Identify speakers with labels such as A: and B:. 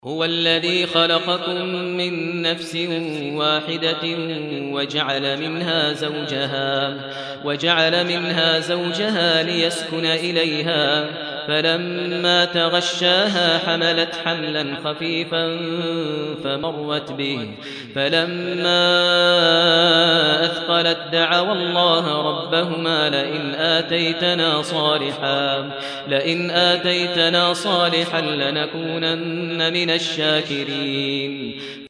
A: هو الذي خلقكم من نفس واحدة وجعل منها زوجها ليسكن إليها فلما تغشاها حملت حملا خفيفا فمرت به فلما أثقلت دعوا الله ربهما لئن آتيتنا صالحا لنكونن من الشاكرين